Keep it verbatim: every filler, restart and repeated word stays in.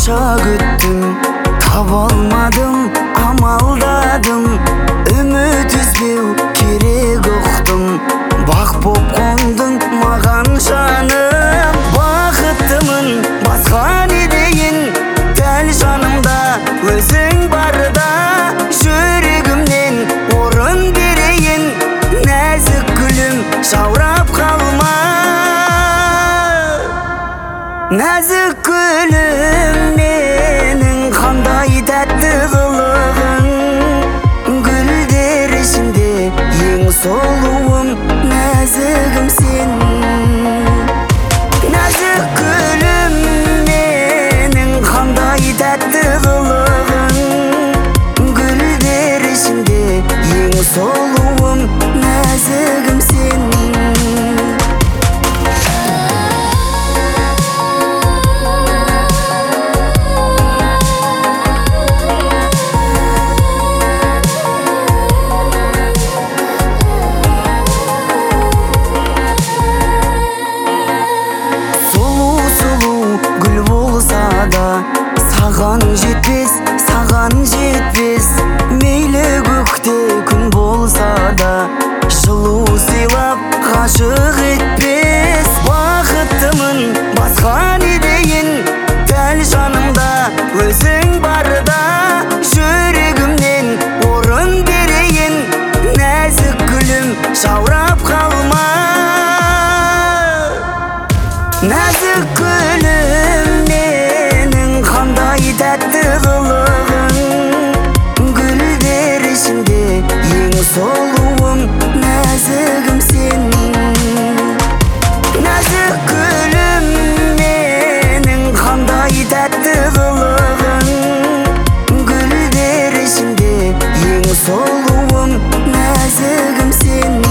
Қанша күттім, таба алмадым, амалдадым. Үміт үзбеу керек ұқтым. Бақ боп қондың маған жаным. Бақыттымын, басқа не дейін, дәл жанымда өзің барда. Жүрегімнен орын берейін, нәзік гүлім жаурап қалма. Нәзік гүлім менің, қандай тәтті қылығың. Гүлдер ішінде ең сұлуым, нәзігім сен. Нәзік гүлім менің, қандай тәтті қылығың. Гүлдер ішінде ең сұлуым, нәзігім сен. Саған жетпес, саған жетпес, мейлі көкте күн болса да, жылу сыйлап ғашық етпес. Бақыттымын, басқа не дейін, дәл жанымда өзің барда. Жүрегімнен орын берейін, нәзік гүлім жаурап қалма. Нәзік гүлім менің, қандай тәтті қылығың. Гүлдер ішінде ең сұлуым, нәзігім сен. Нәзік гүлім менің, қандай тәтті қылығың. Гүлдер ішінде ең сұлуым, нәзігім сен.